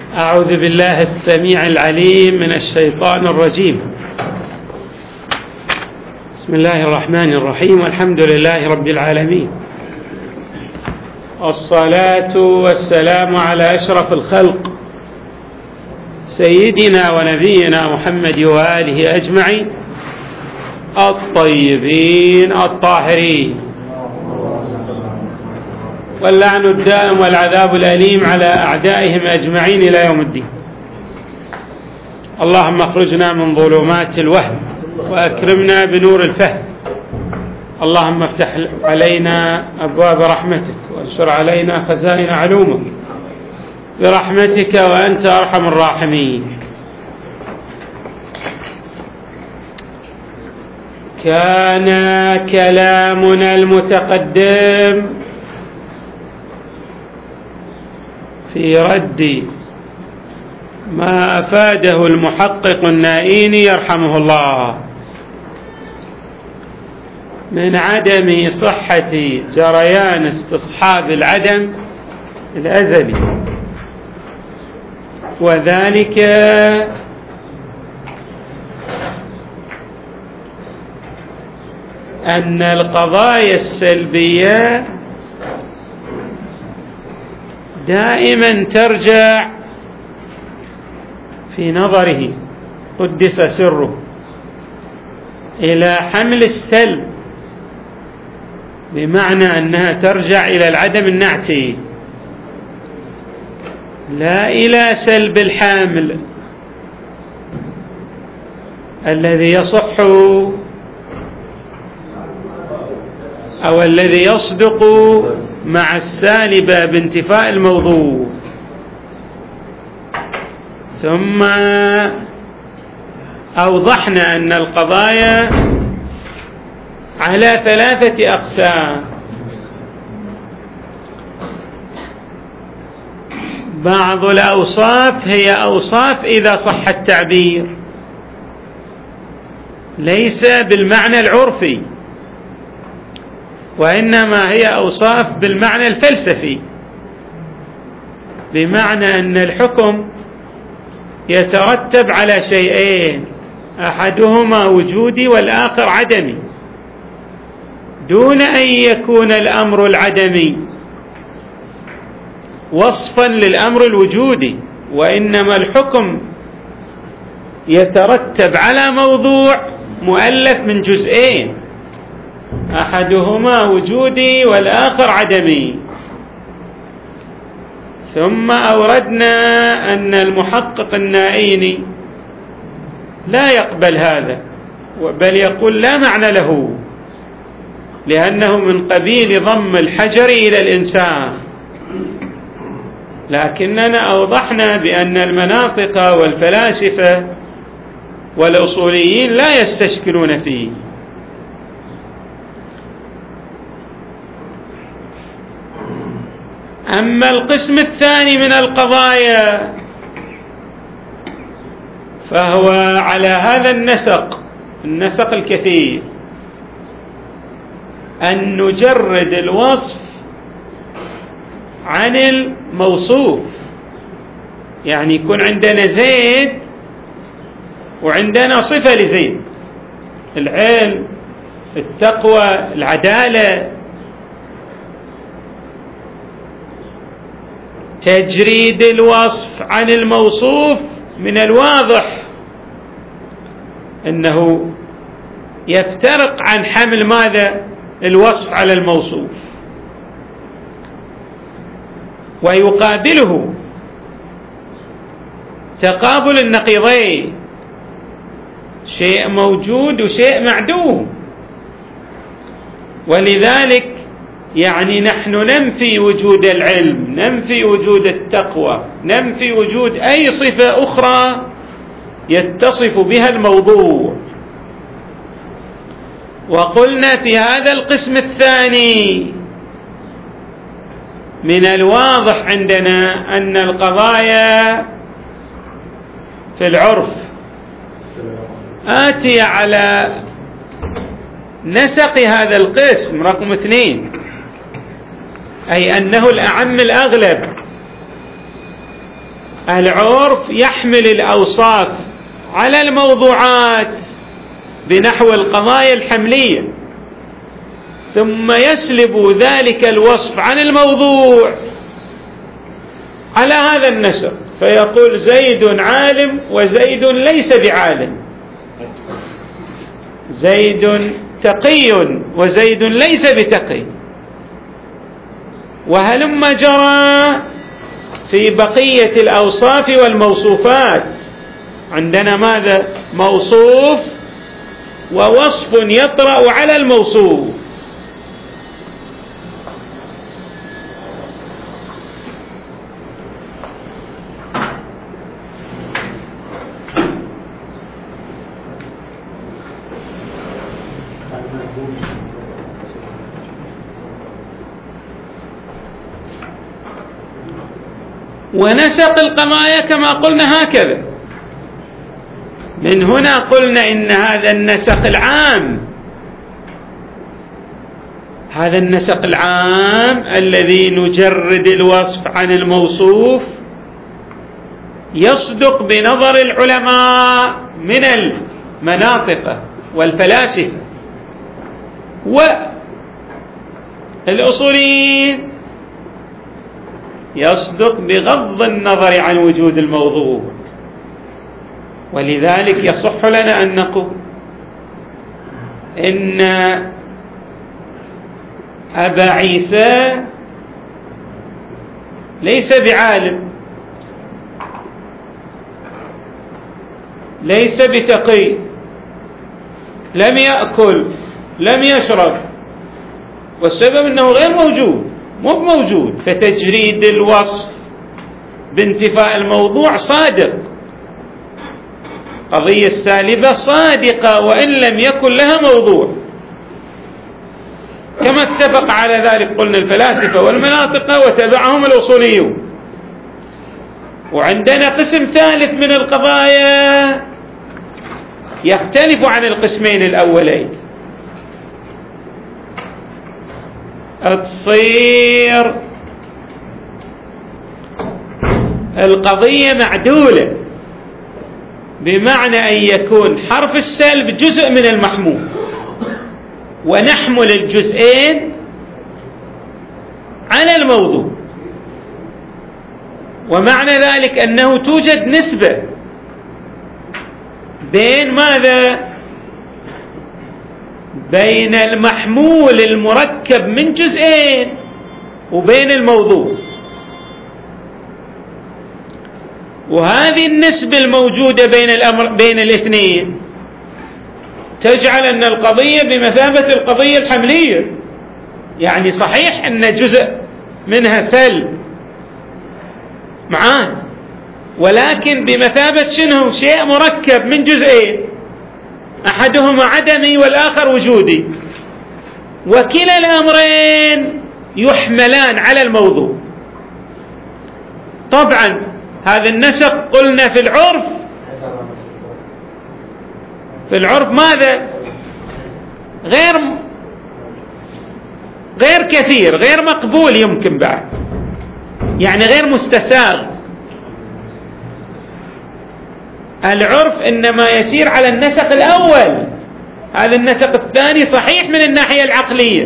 أعوذ بالله السميع العليم من الشيطان الرجيم. بسم الله الرحمن الرحيم، والحمد لله رب العالمين، والصلاة والسلام على أشرف الخلق سيدنا ونبينا محمد وآله أجمعين الطيبين الطاهرين، واللعن الدائم والعذاب الأليم على أعدائهم أجمعين إلى يوم الدين. اللهم اخرجنا من ظلمات الوهم وأكرمنا بنور الفهم. اللهم افتح علينا أبواب رحمتك وانشر علينا خزائن علومك برحمتك وأنت أرحم الراحمين. كان كلامنا المتقدم في رد ما أفاده المحقق النائيني يرحمه الله من عدم صحة جريان استصحاب العدم الأزلي، وذلك أن القضايا السلبية دائما ترجع في نظره قدس سره إلى حمل السلب، بمعنى أنها ترجع إلى العدم النعتي لا إلى سلب الحامل الذي يصح أو الذي يصدق مع السالبة بانتفاء الموضوع. ثم أوضحنا أن القضايا على 3 أقسام: بعض الأوصاف هي أوصاف إذا صح التعبير ليس بالمعنى العرفي، وإنما هي أوصاف بالمعنى الفلسفي، بمعنى أن الحكم يترتب على شيئين: أحدهما وجودي والآخر عدمي، دون أن يكون الأمر العدمي وصفا للأمر الوجودي، وإنما الحكم يترتب على موضوع مؤلف من جزئين: أحدهما وجودي والآخر عدمي. ثم أوردنا أن المحقق النائيني لا يقبل هذا، بل يقول لا معنى له، لأنه من قبيل ضم الحجر إلى الإنسان. لكننا أوضحنا بأن المناطق والفلاسفة والأصوليين لا يستشكلون فيه. أما القسم الثاني من القضايا فهو على هذا النسق الكثير، أن نجرد الوصف عن الموصوف. يعني يكون عندنا زيد وعندنا صفة لزيد: العلم، التقوى، العدالة. تجريد الوصف عن الموصوف من الواضح أنه يفترق عن حمل ماذا؟ الوصف على الموصوف. ويقابله تقابل النقيضين: شيء موجود وشيء معدوم. ولذلك يعني نحن ننفي وجود العلم، ننفي وجود التقوى، ننفي وجود أي صفة أخرى يتصف بها الموضوع. وقلنا في هذا القسم الثاني من الواضح عندنا أن القضايا في العرف آتية على نسق هذا القسم رقم 2، أي أنه الأعم الأغلب، العرف يحمل الأوصاف على الموضوعات بنحو القضايا الحملية، ثم يسلب ذلك الوصف عن الموضوع على هذا النسق، فيقول زيد عالم وزيد ليس بعالم، زيد تقي وزيد ليس بتقي، وهلما جرى في بقية الأوصاف والموصوفات. عندنا ماذا؟ موصوف ووصف يطرأ على الموصوف. ونسق القضايا كما قلنا هكذا. من هنا قلنا إن هذا النسق العام، هذا النسق العام الذي نجرد الوصف عن الموصوف يصدق بنظر العلماء من المناطق والفلاسفة والأصوليين، يصدق بغض النظر عن وجود الموضوع. ولذلك يصح لنا أن نقول إن أبا عيسى ليس بعالم، ليس بتقي، لم يأكل، لم يشرب، والسبب أنه غير موجود، مو موجود. فتجريد الوصف بانتفاء الموضوع صادق، قضية السالبة صادقة وإن لم يكن لها موضوع، كما اتفق على ذلك قلنا الفلاسفة والمناطق وتبعهم الأصوليون. وعندنا قسم ثالث من القضايا يختلف عن القسمين الأولين، تصير القضية معدولة، بمعنى أن يكون حرف السلب جزء من المحمول ونحمل الجزئين على الموضوع. ومعنى ذلك أنه توجد نسبة بين ماذا؟ بين المحمول المركب من جزئين وبين الموضوع. وهذه النسبة الموجودة بين الاثنين تجعل أن القضية بمثابة القضية الحملية، يعني صحيح أن جزء منها سلب معان، ولكن بمثابة شنو؟ شيء مركب من جزئين، أحدهما عدمي والآخر وجودي، وكلا الأمرين يحملان على الموضوع. طبعا هذا النسق قلنا في العرف ماذا؟ غير كثير، غير مقبول، يمكن بعد يعني غير مستساغ. العرف إنما يسير على النسق الأول، هذا النسق الثاني صحيح من الناحية العقلية،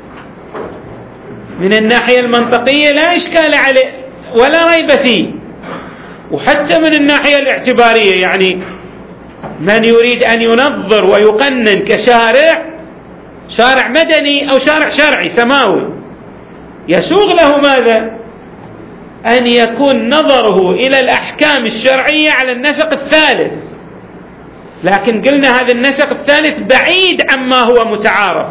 من الناحية المنطقية لا إشكال عليه ولا ريب فيه، وحتى من الناحية الاعتبارية، يعني من يريد أن ينظر ويقنن كشارع، شارع مدني أو شارع شرعي سماوي، يسوغ له ماذا؟ أن يكون نظره إلى الأحكام الشرعية على النسق الثالث. لكن قلنا هذا النسق الثالث بعيد عما هو متعارف.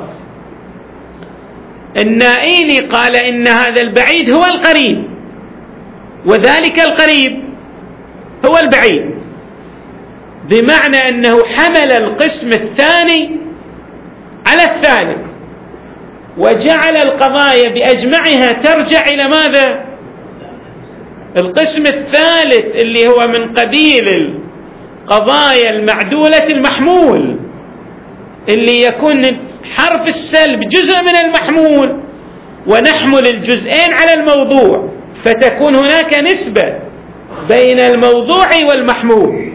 النائيني قال إن هذا البعيد هو القريب، وذلك القريب هو البعيد، بمعنى أنه حمل القسم الثاني على الثالث، وجعل القضايا بأجمعها ترجع إلى ماذا؟ القسم الثالث اللي هو من قبيل القضايا المعدولة المحمول، اللي يكون حرف السلب جزء من المحمول ونحمل الجزئين على الموضوع، فتكون هناك نسبة بين الموضوع والمحمول،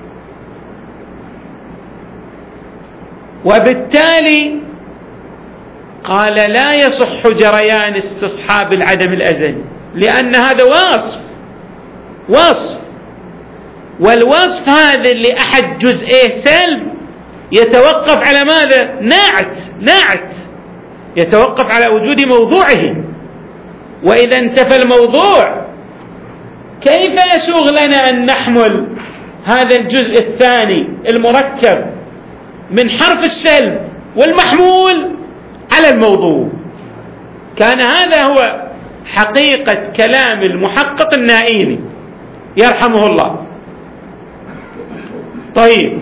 وبالتالي قال لا يصح جريان استصحاب العدم الأزلي، لأن هذا وصف، والوصف هذا اللي أحد جزئيه سلب يتوقف على ماذا؟ ناعت يتوقف على وجود موضوعه، وإذا انتفى الموضوع كيف يسوغ لنا أن نحمل هذا الجزء الثاني المركب من حرف السلب والمحمول على الموضوع؟ كان هذا هو حقيقة كلام المحقق النائيني يرحمه الله. طيب،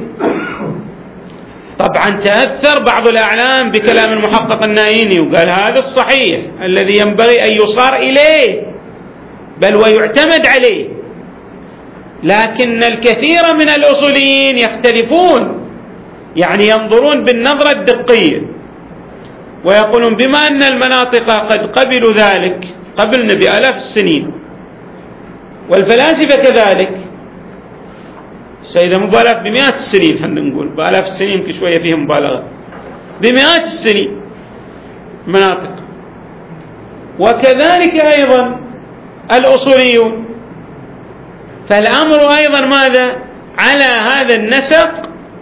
طبعا تأثر بعض الأعلام بكلام المحقق النائيني وقال هذا الصحيح الذي ينبغي أن يصار إليه بل ويعتمد عليه، لكن الكثير من الأصوليين يختلفون، يعني ينظرون بالنظرة الدقية ويقولون بما أن المناطق قد قبلوا ذلك قبلنا بآلاف السنين، والفلاسفة كذلك، السيدة مبالغ بمئات السنين، خلينا نقول بآلاف السنين يمكن شوية فيهم مبالغة، بمئات السنين مناطق، وكذلك أيضا الأصوليون، فالأمر أيضا ماذا؟ على هذا النسق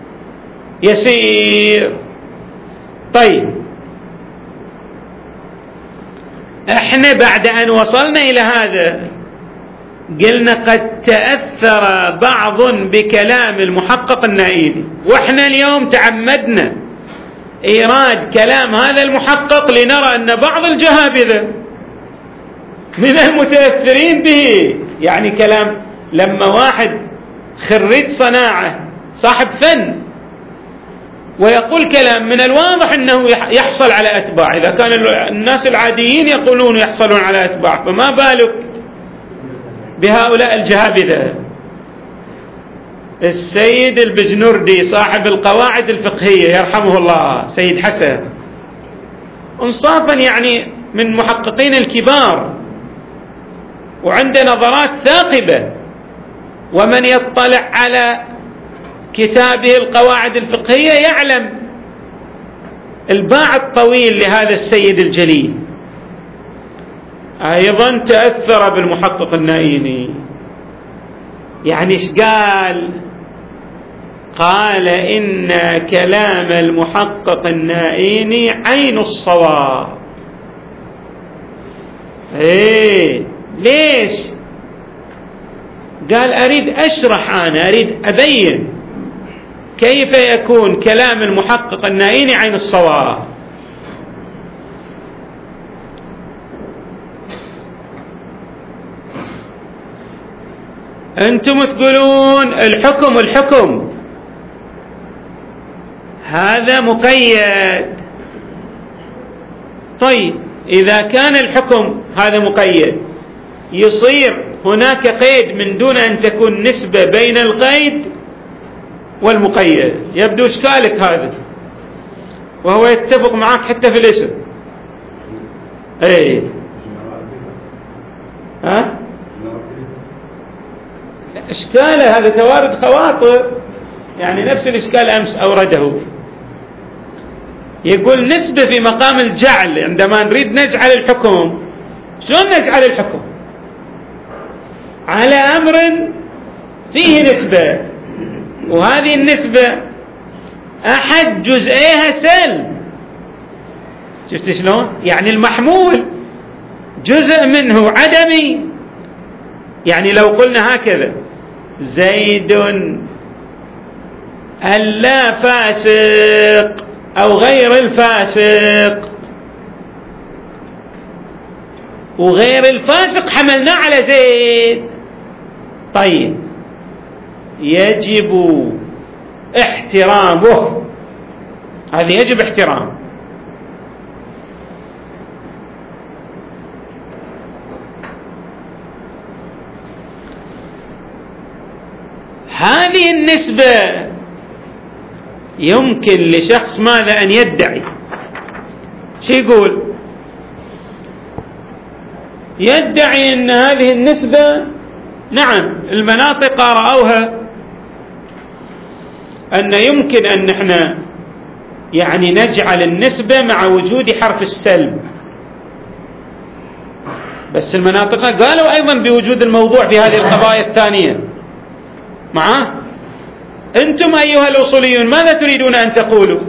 يسير. طيب، احنا بعد أن وصلنا إلى هذا قلنا قد تأثر بعض بكلام المحقق النائيني، واحنا اليوم تعمدنا إيراد كلام هذا المحقق لنرى أن بعض الجهابذة من المتأثرين به، يعني كلام لما واحد خريج صناعة صاحب فن ويقول كلام من الواضح أنه يحصل على أتباع، إذا كان الناس العاديين يقولون يحصلون على أتباع، فما بالك بهؤلاء الجهابذة. السيد البجنوردي صاحب القواعد الفقهية يرحمه الله، سيد حسن، انصافا يعني من محققين الكبار وعنده نظرات ثاقبة، ومن يطلع على كتابه القواعد الفقهية يعلم الباع الطويل لهذا السيد الجليل. أيضا تأثر بالمحقق النائيني، يعني ايش قال؟ قال إن كلام المحقق النائيني عين الصواب. ليش؟ قال أريد أشرح، أنا أريد أبين كيف يكون كلام المحقق النائيني عين الصواب. أنتم تقولون الحكم هذا مقيد. طيب، إذا كان الحكم هذا مقيد يصير هناك قيد من دون أن تكون نسبة بين القيد والمقيد. يبدو إشكالك هذا، وهو يتفق معك حتى في الاسم. إشكاله هذا توارد خواطر، يعني نفس الإشكال أمس أورده، يقول نسبة في مقام الجعل. عندما نريد نجعل الحكم، شلون نجعل الحكم؟ على أمر فيه نسبة، وهذه النسبة أحد جزئيها سلب. شفت شلون؟ يعني المحمول جزء منه عدمي. يعني لو قلنا هكذا زيد اللا فاسق أو غير الفاسق، وغير الفاسق حملناه على زيد، طيب يجب احترامه، هذا يجب احترامه. هذه النسبة يمكن لشخص ماذا أن يدعي؟ شو يقول؟ يدعي أن هذه النسبة نعم المناطق رأوها أن يمكن أن نحن يعني نجعل النسبة مع وجود حرف السلب، بس المناطق قالوا أيضا بوجود الموضوع في هذه القضايا الثانية. معه أنتم أيها الأصوليون ماذا تريدون أن تقولوا؟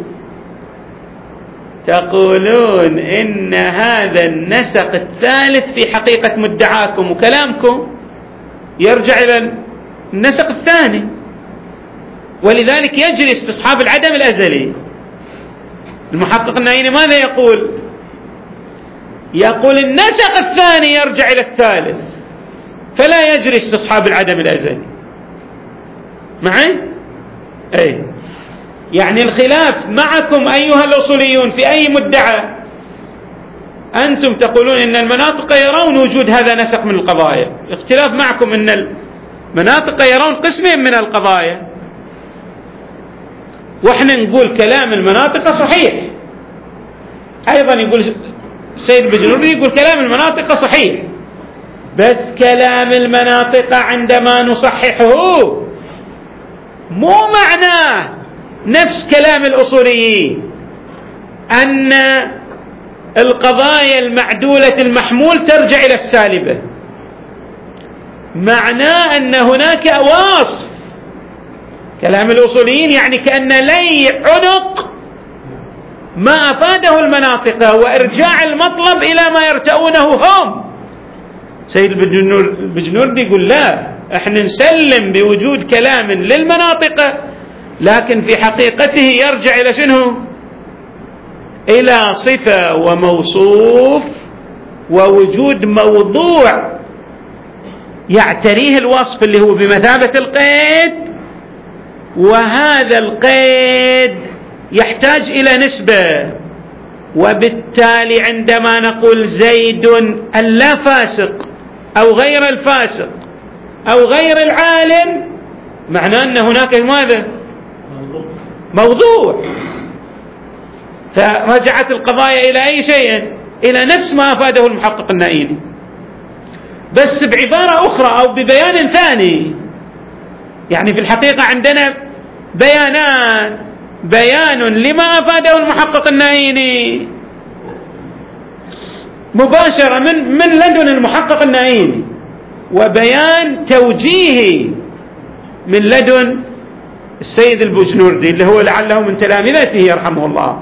تقولون إن هذا النسق الثالث في حقيقة مدعاكم وكلامكم يرجع إلى النسق الثاني، ولذلك يجري استصحاب العدم الأزلي. المحقق النائيني ماذا يقول؟ يقول النسق الثاني يرجع إلى الثالث، فلا يجري استصحاب العدم الأزلي. معي؟ أي يعني الخلاف معكم أيها الأصوليون في أي مدعى. أنتم تقولون إن المناطق يرون وجود هذا نسق من القضايا، الاختلاف معكم إن المناطق يرون قسمين من القضايا، وإحنا نقول كلام المناطق صحيح. أيضا يقول السيد البجنوري يقول كلام المناطق صحيح، بس كلام المناطق عندما نصححه مو معناه نفس كلام الأصوليين أن القضايا المعدولة المحمول ترجع إلى السالبة. معناه أن هناك وصف. كلام الأصوليين يعني كأن لي عنق ما أفاده المناطق وإرجاع المطلب إلى ما يرتؤونه هم. سيد البجنوري يقول لا، احنا نسلم بوجود كلام للمناطق، لكن في حقيقته يرجع إلى شنو؟ إلى صفة وموصوف ووجود موضوع يعتريه الوصف اللي هو بمثابة القيد، وهذا القيد يحتاج إلى نسبة. وبالتالي عندما نقول زيد اللا فاسق أو غير الفاسق أو غير العالم، معناه أن هناك ماذا؟ موضوع. فرجعت القضايا إلى أي شيء؟ إلى نفس ما أفاده المحقق النائيني، بس بعبارة أخرى أو ببيان ثاني. يعني في الحقيقة عندنا بيانان، بيان لما أفاده المحقق النائيني مباشرة من لدن المحقق النائيني، وبيان توجيهي من لدن السيد البجنوردي اللي هو لعله من تلامذته يرحمه الله.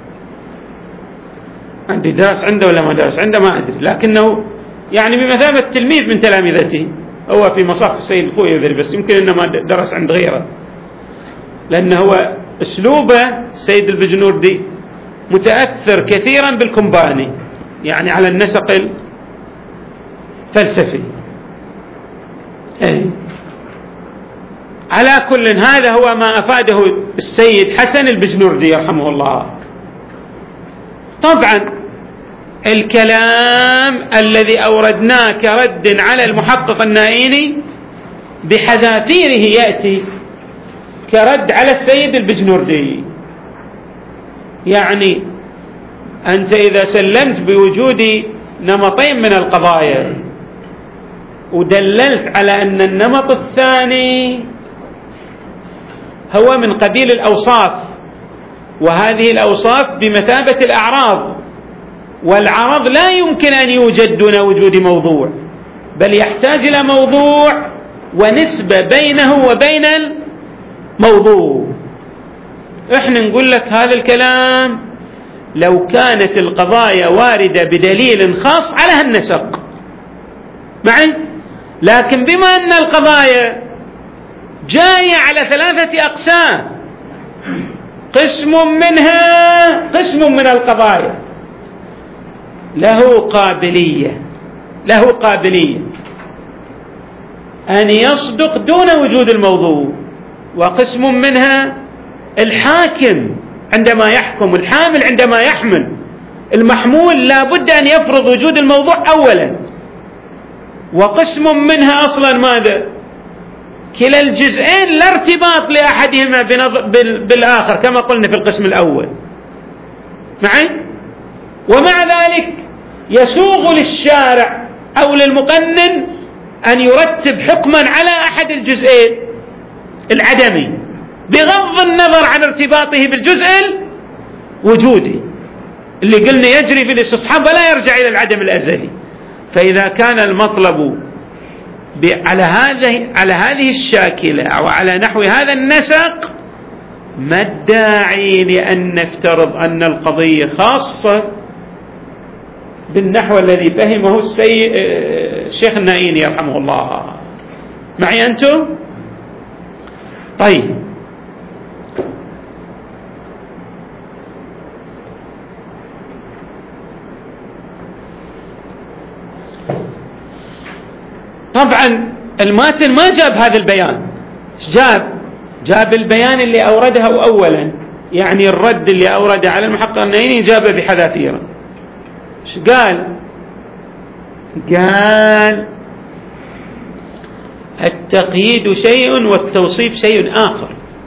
عندي درس عنده ولا ما درس عنده ما أدري، لكنه يعني بمثابة تلميذ من تلامذته. هو في مصاف السيد الخوئي بس يمكن إنه ما درس عند غيره، لأنه هو أسلوبه السيد البجنوردي متأثر كثيرا بالكومباني، يعني على النسق الفلسفي. على كل هذا هو ما أفاده السيد حسن البجنوردي يرحمه الله. طبعا الكلام الذي أوردناه كرد على المحقق النائيني بحذافيره يأتي كرد على السيد البجنوردي. يعني أنت إذا سلمت بوجود نمطين من القضايا ودللت على أن النمط الثاني هو من قبيل الأوصاف، وهذه الأوصاف بمثابة الأعراض، والعرض لا يمكن أن يوجد دون وجود موضوع، بل يحتاج إلى موضوع ونسبة بينه وبين الموضوع. إحنا نقول لك هذا الكلام لو كانت القضايا واردة بدليل خاص على هالنسق معي، لكن بما أن القضايا جاية على 3 أقسام، قسم من القضايا له قابلية أن يصدق دون وجود الموضوع، وقسم منها الحاكم عندما يحكم، الحامل عندما يحمل، المحمول لا بد أن يفرض وجود الموضوع أولا، وقسم منها أصلا ماذا؟ كلا الجزئين لا ارتباط لأحدهما بالآخر كما قلنا في القسم الأول معي. ومع ذلك يسوغ للشارع أو للمقنن أن يرتب حكما على أحد الجزئين العدمي بغض النظر عن ارتباطه بالجزء الوجودي اللي قلنا يجري في الاستصحاب ولا يرجع إلى العدم الأزلي. فإذا كان المطلب على هذه الشاكلة أو على نحو هذا النسق، ما الداعي لأن نفترض أن القضية خاصة بالنحو الذي فهمه الشيخ النائيني يرحمه الله؟ معي أنتم؟ طيب، طبعا الماتن ما جاب هذا البيان. جاب البيان اللي أورده أولا، يعني الرد اللي أورده على المحقق النائيني جابه بحذافيره. ايش قال؟ قال التقييد شيء والتوصيف شيء آخر.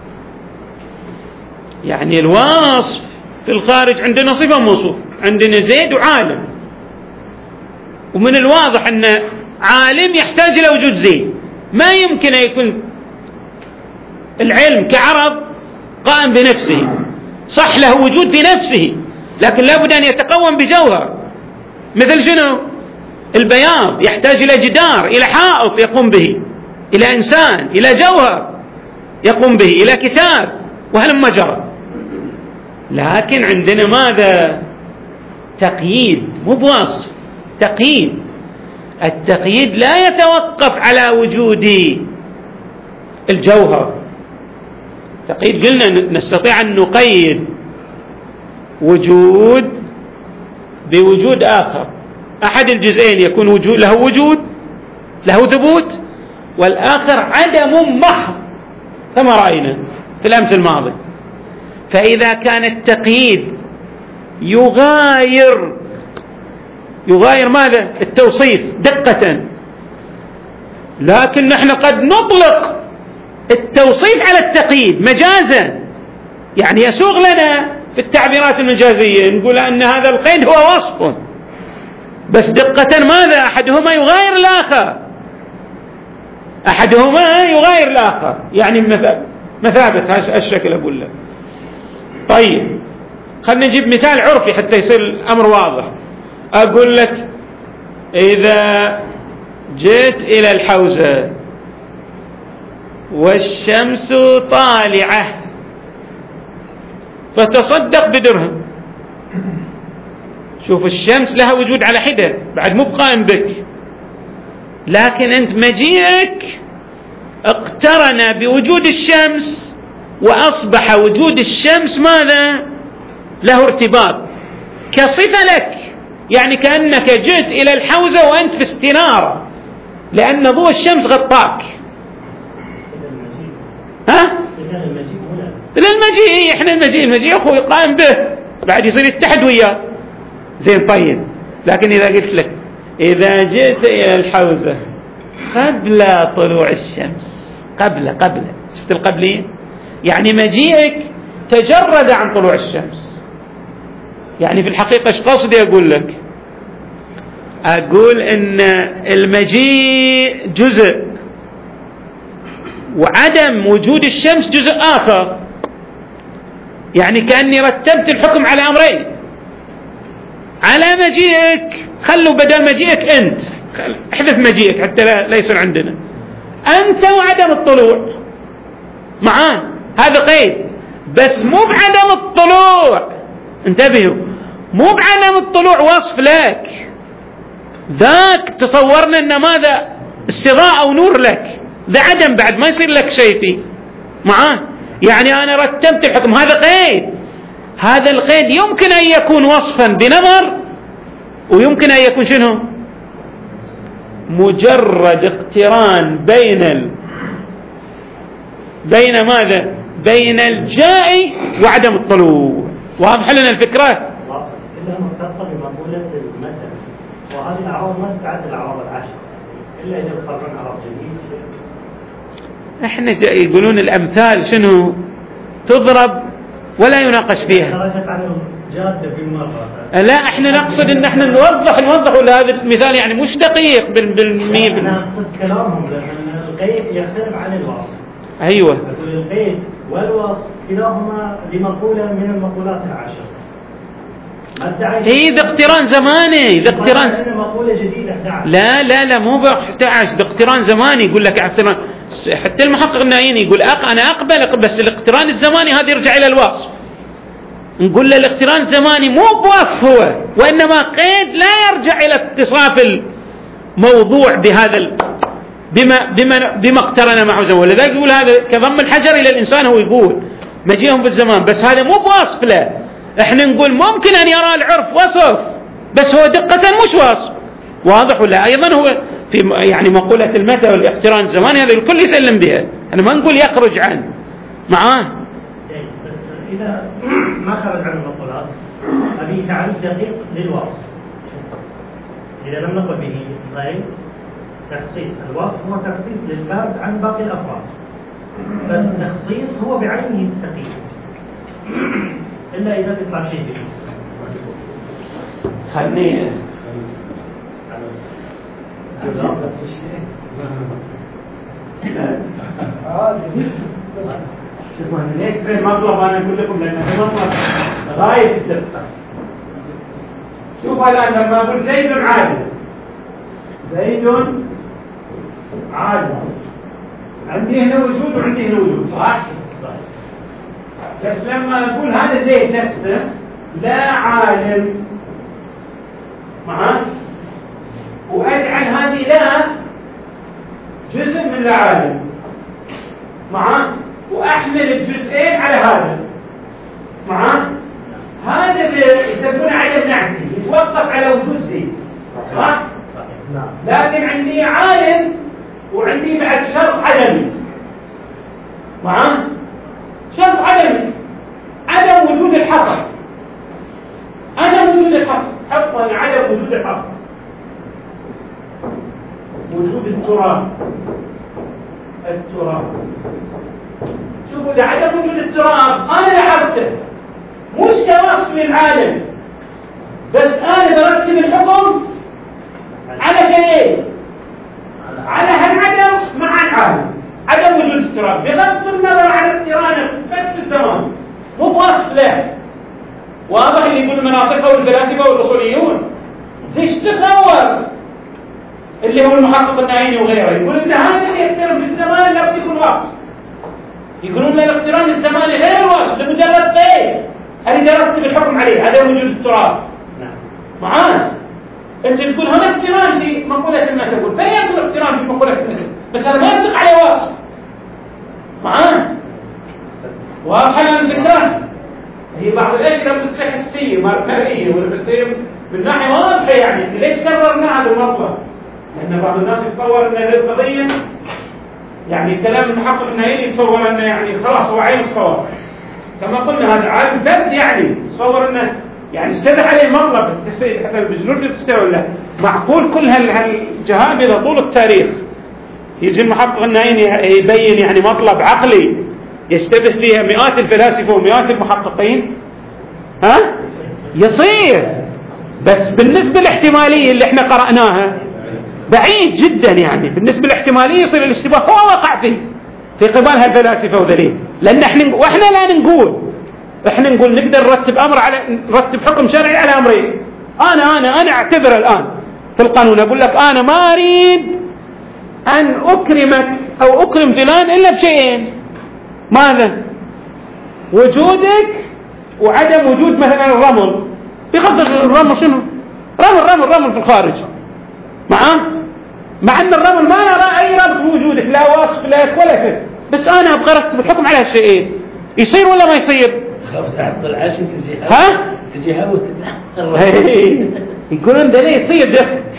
يعني الوصف في الخارج عندنا صفة موصوف، عندنا زيد وعالم، ومن الواضح أن عالم يحتاج إلى وجود زيد. ما يمكن أن يكون العلم كعرض قائم بنفسه، صح له وجود في نفسه، لكن لابد أن يتقوم بجوهر. مثل شنو؟ البياض يحتاج إلى جدار، إلى حائط يقوم به، إلى إنسان، إلى جوهر يقوم به، إلى كتاب، وهلم جرى. لكن عندنا ماذا؟ تقييد، مو بوصف، تقييد. التقييد لا يتوقف على وجود الجوهر. تقييد قلنا نستطيع أن نقيد وجود بوجود آخر. أحد الجزئين يكون وجود له ثبوت، والآخر عدم محض كما رأينا في الأمس الماضي. فإذا كان التقييد يغاير ماذا؟ التوصيف دقة، لكن نحن قد نطلق التوصيف على التقييد مجازا. يعني يسوغ لنا في التعبيرات المجازية نقول أن هذا القيد هو وصف، بس دقة ماذا؟ أحدهما يغاير الآخر، يعني مثابة الشكل أقول لك. طيب، خلنا نجيب مثال عرفي حتى يصير الأمر واضح. أقول لك إذا جئت إلى الحوزة والشمس طالعة فتصدق بدرهم. شوف، الشمس لها وجود على حدة، بعد مو قائم بك، لكن أنت مجيئك اقترن بوجود الشمس، وأصبح وجود الشمس ماذا؟ له ارتباط كصفة لك. يعني كأنك جئت إلى الحوزة وأنت في استنارة، لأن ضوء الشمس غطاك. للمجيء، احنا المجيء أخوي قائم به، بعد يصير يتحد وياه زين. طيب، لكن إذا قلت لك إذا جئت إلى الحوزة قبل طلوع الشمس، قبل شفت القبلين؟ يعني مجيئك تجرد عن طلوع الشمس. يعني في الحقيقة ايش قصدي أقول لك؟ أقول إن المجيء جزء، وعدم وجود الشمس جزء آخر. يعني كأني رتبت الحكم على أمرين. على مجيئك، خلوا بدل مجيئك أنت، احذف مجيئك حتى لا يصير عندنا أنت وعدم الطلوع معان. هذا قيد، بس مو بعدم الطلوع، انتبهوا، مو بعدم الطلوع وصف لك، ذاك تصورنا أن ماذا؟ استضاءة أو نور لك، ذا عدم بعد ما يصير لك شيء فيه معان. يعني أنا رتبت الحكم، هذا قيد. هذا القيد يمكن أن يكون وصفا بنظر، ويمكن أن يكون شنو؟ مجرد اقتران بين ماذا؟ بين الجاء وعدم الطلوع. واضح لنا الفكرة؟ إلا مرتبطة بمقولة المثل، وهذه الأعراض ما تتعدى الأعراض العشر إلا إذا قررنا عرض جديد. احنا يقولون الأمثال شنو؟ تضرب ولا يناقش فيها. جادة في مرة. لا احنا نقصد ان احنا نوضح ولا هذا المثال يعني مش دقيق بالمية. انا اقصد كلامهم لان القيد يختلف عن الوصف. ايوه. القيد والوصف كلاهما بمقولة من المقولات العشر. هي ذا اقتران زماني، ذا اقتران مقولة جديدة 11. لا مو ب 11، ذا اقتران زماني. يقول لك اقتران، حتى المحقق النايين يقول انا اقبل، بس الاقتران الزماني هذا يرجع الى الوصف. نقول له الاقتران الزماني مو بوصف هو، وانما قيد لا يرجع الى اتصاف الموضوع بهذا بما اقترن معه زمان. ولذلك يقول هذا كضم الحجر الى الانسان، هو يقول مجيئهم بالزمان، بس هذا مو بوصف له. احنا نقول ممكن ان يرى العرف وصف، بس هو دقة مش وصف. واضح ولا؟ ايضا هو في يعني مقولة المتى والاقتران الزماني هذا الكل يسلم بها، انا ما نقول يخرج عنه معاه. بس اذا ما خرج عن المقولات ابي تعريف دقيق للوصف. اذا لم نقل به غير تخصيص، الوصف هو تخصيص للفرد عن باقي الافراد، فالتخصيص هو بعينه الدقيق إلا إذا بيطلع شيء جديد. خلني شوفوا أنا ليش المطلب أنا أقول لكم، لأن المطلب غاية الدقة. شوفوا الآن لما أقول زيد عادل، زيد عادل، عندي هنا وجود وعندي هنا وجود، صح؟ بس لما أقول هذا زيد نفسه لا عالم معاه، وأجعل هذه لا جزء من لا عالم معاه، وأحمل الجزئين على هذا معاه، هذا يسمونه عدم نعتي، يتوقف على وجود زيد، صح؟ لكن عندي عالم وعندي بعد شرط عدمي معاه، شرط عدمي، عدم وجود الحصر، عدم وجود الحصر، حطا عدم وجود الحصر، وجود التراب، شوفوا ده عدم وجود التراب انا لاحظته مش كوصف للعالم، بس انا برتب الحكم على شيئين، على هالعدم مع العالم، عدم وجود التراب بغض النظر عن اقترانه بس الزمان مو بوصف له. واضح اللي يقول المناطق والفلاسفه والاصوليون ليش تصور اللي هو المحقق النايني وغيره يقول ان هذا اللي يقترن في الزمان لابد يكون وصف، يقولون ان الاقتران الزماني غير وصف لمجرد قيد هل يرتب الحكم عليه عدم وجود التراب. معانا انت تقول هنا اقتران في مقوله المثل، تقول فين يكون اقتران في مقوله المثل، بس هذا ما يطلق عليه وصف. معانا واضح الفكره، هي بعض الاشياء بتصيح حسيه مرئيه والحسيه من ناحيه واضحه، يعني ليش كررنا هذا المطلب؟ لان بعض الناس يتصور ان هذه القضيه يعني كلام المحقق النايني يتصور انه يعني خلاص هو عين الصواب، كما قلنا هذا عالم فرد يعني يتصور انه يعني استدعى عليه المطلب حتى البجنود تستوى له. معقول كل هالجهابذه طول التاريخ يجي المحقق النايني يبين يعني مطلب عقلي يستبث فيها مئات الفلاسفه ومئات المحققين؟ ها؟ يصير، بس بالنسبه الاحتماليه اللي احنا قرأناها بعيد جدا، يعني بالنسبه الاحتماليه يصير الاشتباه هو وقع فيه في قبال هالفلاسفه وذلين، لان احنا لا نقول، احنا نقول نقدر نرتب حكم شرعي على امرين. انا اعتبر الان في القانون اقول لك انا ما اريد ان اكرمك او اكرم فلان الا بشيئين، ماذا؟ وجودك وعدم وجود مثلا الرمل، بغض الرمل شنو؟ رمل في الخارج، مع ان الرمل ما نرى اي ربط بوجودك، لا وصف لا ولا فيه، بس انا ابغى ارتب الحكم على هالشيئين، يصير ولا ما يصير؟ ها؟ يقولون ده ليه يصير؟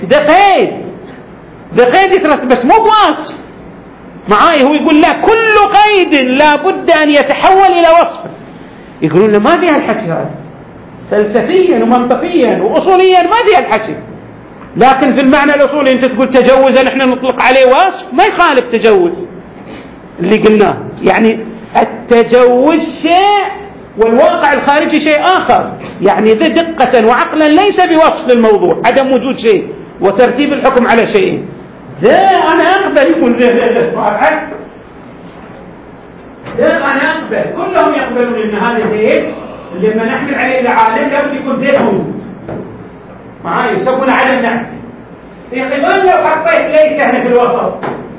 ده قيد يترتب بس مو بوصف. معاي هو يقول لا، كل قيد لا بد ان يتحول الى وصف. يقولون له ما فيها الحكي هذا، فلسفيا ومنطقيا واصوليا ما فيها الحكي، لكن في المعنى الاصولي انت تقول تجوزا نحن نطلق عليه وصف، ما يخالف تجوز اللي قلناه، يعني التجوز شيء والواقع الخارجي شيء آخر. يعني ذي دقة وعقلا ليس بوصف الموضوع، عدم وجود شيء وترتيب الحكم على شيء. ذا أنا أقبل يكون ذا أنا أقبل، كلهم يقبلون أن هذا زيد لما نحمل عليه العالم لابد يكون زيد موجود معاي، يسمونه عدم نعت. في قبال لو حطيت ليس هنا في الوسط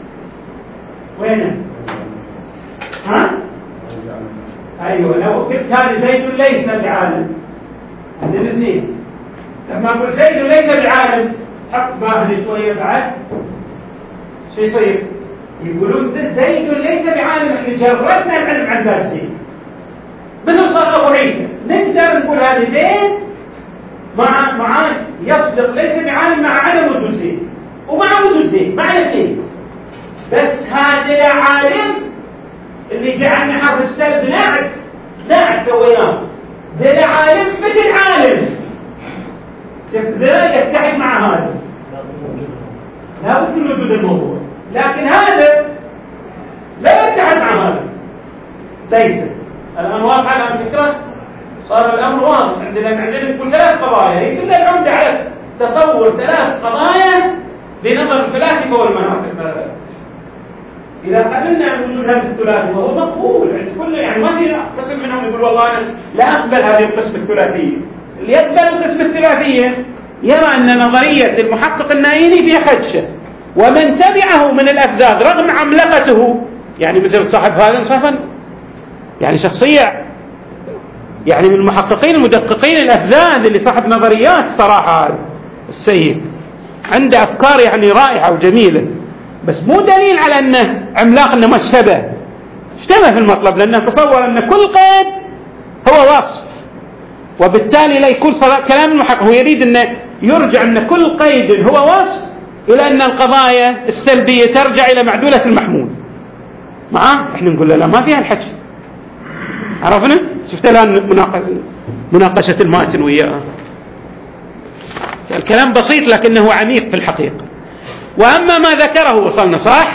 وين؟ ها؟ أيوة، لو كتبت هذا زيد ليس بعالم، هذين الاثنين. لما أقول زيد ليس بعالم حط باهل شوية بعد شو يصير؟ يقولون زيد ليس بعالم، احنا جردنا العلم عن ذات زيد. مثل صار أبو عيسى، نقدر نقول هذا زيد مع يصدق ليس بعالم مع عدم وجود زيد ومع وجود زيد مع الاثنين. بس هذا عالم اللي جعلنا حرف السلب ناعت سويناه، ذا عالم مثل عالم، شفت ذا يتحد مع هذا، لا بد من وجود الموضوع، لكن هذا لا يتحد مع هذا. ليس الآن واضح على الفكرة، صار الأمر واضح. عندنا نقول 3 قضايا، هي كلها العمدة على تصور 3 قضايا بنظر الفلاسفة والمناطق. إذا قبلنا عن وجود هذا الثلاثي وهو مقبول عند كل، يعني ما في قسم منهم يقول والله أنا لا أقبل هذه القسمة الثلاثية. اللي يقبل القسمة الثلاثية يرى أن نظرية المحقق النايني فيها خدشة، ومن تبعه من الأفذاذ رغم عملقته، يعني مثل صاحب هذا صفا يعني شخصية يعني من المحققين المدققين الأفذاذ اللي صاحب نظريات صراحة، هذا السيد عنده أفكار يعني رائعة وجميلة، بس مو دليل على أنه عملاق، أنه ما اشتبه في المطلب، لأنه تصور أن كل قيد هو وصف، وبالتالي لا يكون كلام المحقق. هو يريد أنه يرجع أن كل قيد هو وصف إلى أن القضايا السلبية ترجع إلى معدولة المحمول. معاه إحنا نقول له لا، ما فيها الحكي. عرفنا؟ شفت الآن مناقشة الماتن وياه، الكلام بسيط لكنه عميق في الحقيقة. وأما ما ذكره، وصلنا صح؟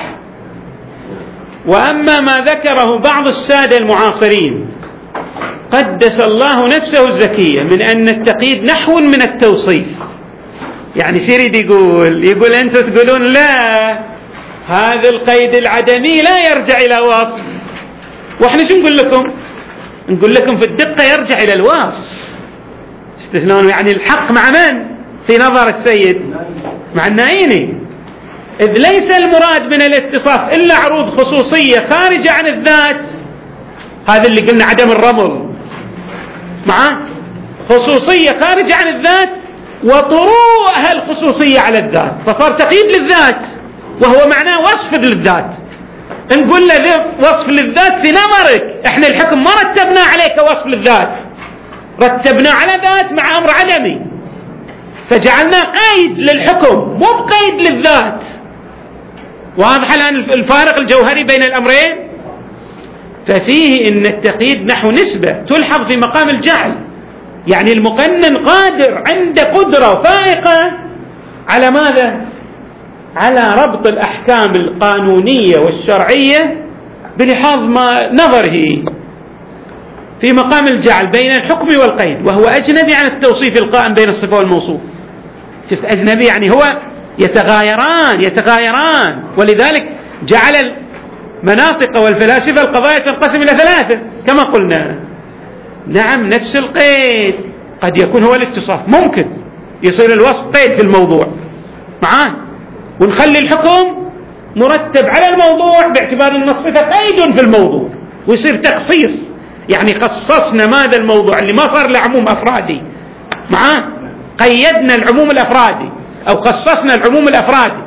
وأما ما ذكره بعض السادة المعاصرين قدس الله نفسه الزكية من أن التقييد نحو من التوصيف، يعني شريد يقول أنتم تقولون لا، هذا القيد العدمي لا يرجع إلى وصف، وإحنا شو نقول لكم؟ نقول لكم في الدقة يرجع إلى الوصف. شفت شلون؟ يعني الحق مع من في نظر السيد؟ مع النايني، إذ ليس المراد من الاتصاف إلا عروض خصوصية خارجة عن الذات، هذا اللي قلنا عدم الرمل، مع خصوصية خارجة عن الذات وطروءها الخصوصية على الذات، فصار تقييد للذات وهو معناه وصف للذات. نقول له وصف للذات في نظرك، احنا الحكم ما رتبناه عليك وصف للذات، رتبناه على ذات مع أمر عدمي، فجعلناه قيد للحكم مو بقيد للذات. واضح الآن الفارق الجوهري بين الأمرين؟ ففيه إن التقييد نحو نسبة تلحظ في مقام الجعل، يعني المقنن قادر، عنده قدرة فائقة على ماذا؟ على ربط الأحكام القانونية والشرعية بلحاظ ما نظره في مقام الجعل بين الحكم والقيد، وهو أجنبي عن التوصيف القائم بين الصفة والموصوف. شفت أجنبي يعني هو يتغايران، ولذلك جعل المناطق والفلاسفة القضايا تنقسم إلى 3 كما قلنا. نعم، نفس القيد قد يكون هو الاتصاف، ممكن يصير الوصف قيد في الموضوع معاه، ونخلي الحكم مرتب على الموضوع باعتبار أن الصفة قيد في الموضوع، ويصير تخصيص، يعني خصصنا ماذا الموضوع اللي ما صار له عموم أفرادي، معاه قيدنا العموم الأفرادي أو خصصنا العموم الأفرادي.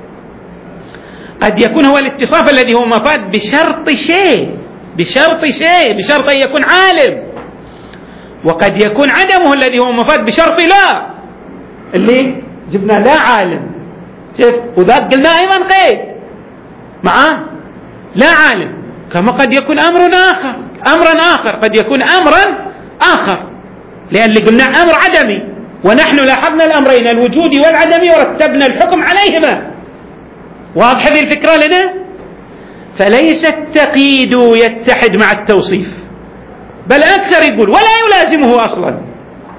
قد يكون هو الاتصاف الذي هو مفاد بشرط أن يكون عالم، وقد يكون عدمه الذي هو مفاد بشرط لا، اللي جبنا لا عالم، شفت؟ وذاك قلنا أيضا قيد معاه لا عالم. كما قد يكون أمرا آخر قد يكون أمرا آخر، لأن اللي قلنا أمر عدمي، ونحن لاحظنا الأمرين الوجودي والعدمي ورتبنا الحكم عليهما. واضح هذه الفكرة لنا؟ فليس التقييد يتحد مع التوصيف، بل أكثر يقول ولا يلازمه أصلا،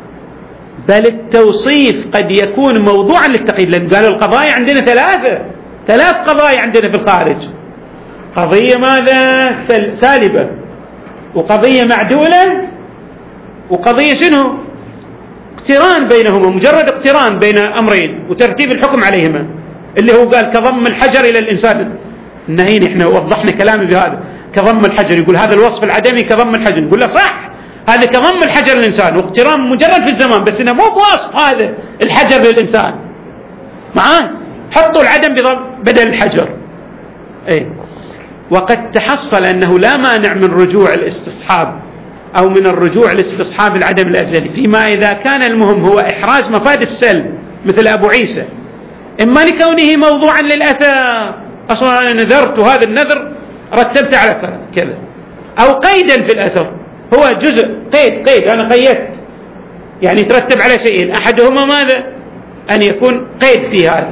بل التوصيف قد يكون موضوعا للتقييد، لأن قالوا القضايا عندنا ثلاث قضايا عندنا في الخارج: قضية ماذا؟ سالبة، وقضية معدولة، وقضية شنو؟ اقتران بينهما، مجرد اقتران بين أمرين وترتيب الحكم عليهما، اللي هو قال كضم الحجر إلى الإنسان. النهين احنا وضحنا كلامي بهذا، كضم الحجر، يقول هذا الوصف العدمي كضم الحجر، نقول له صح، هذا كضم الحجر للإنسان، واقتران مجرد في الزمان، بس إنه مو بوصف هذا الحجر للإنسان معاه، حطوا العدم بدل الحجر. ايه. وقد تحصل أنه لا مانع من رجوع الاستصحاب أو من الرجوع لاستصحاب العدم الأزلي، فيما إذا كان المهم هو إحراز مفاد السلب مثل أبو عيسى، إما لكونه موضوعا للأثر، أصلا أنا نذرت وهذا النذر رتبت على كذا، أو قيدا في الأثر، هو جزء قيد أنا قيدت، يعني يترتب على شيئين، أحدهما ماذا؟ أن يكون قيد في هذا،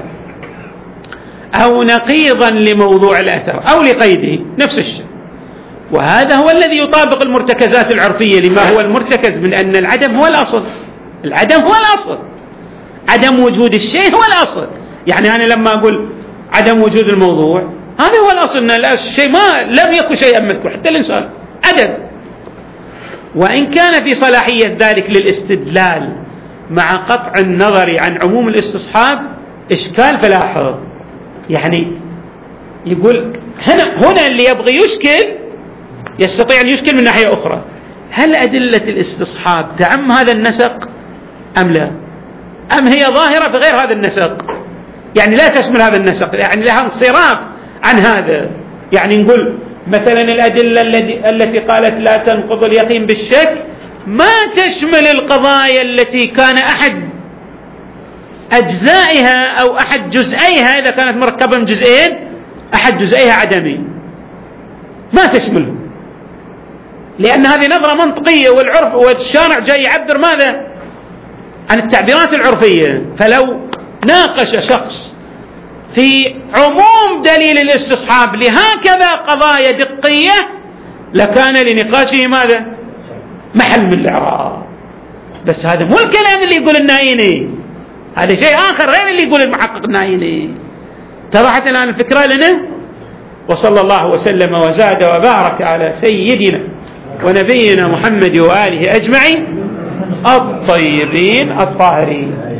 أو نقيضا لموضوع الأثر أو لقيده، نفس الشيء. وهذا هو الذي يطابق المرتكزات العرفية لما هو المرتكز من أن العدم هو الأصل، العدم هو الأصل، عدم وجود الشيء هو الأصل. يعني أنا لما أقول عدم وجود الموضوع، هذا هو الأصل، أن الشيء ما لم يكن شيئا مذكور، حتى الإنسان عدم. وإن كان في صلاحية ذلك للاستدلال مع قطع النظر عن عموم الاستصحاب إشكال، فلاحظ يعني يقول هنا اللي يبغي يشكل يستطيع أن يشكل من ناحية أخرى: هل أدلة الاستصحاب تعم هذا النسق أم لا؟ أم هي ظاهرة في غير هذا النسق، يعني لا تشمل هذا النسق، يعني لها انصراف عن هذا. يعني نقول مثلا الأدلة التي قالت لا تنقض اليقين بالشك ما تشمل القضايا التي كان أحد أجزائها أو أحد جزئيها، إذا كانت مركبة من جزئين، أحد جزئيها عدمي، ما تشمله، لأن هذه نظرة منطقية، والعرف والشارع جاي يعبر ماذا؟ عن التعبيرات العرفية. فلو ناقش شخص في عموم دليل الاستصحاب لهكذا قضايا دقية لكان لنقاشه ماذا؟ محل من الإعراب. بس هذا مو الكلام اللي يقول النايني، هذا شيء آخر غير اللي يقول المحقق النايني. اتضحت الآن الفكرة لنا؟ وصلى الله وسلم وزاد وبارك على سيدنا ونبينا محمد وآله أجمعين الطيبين الطاهرين.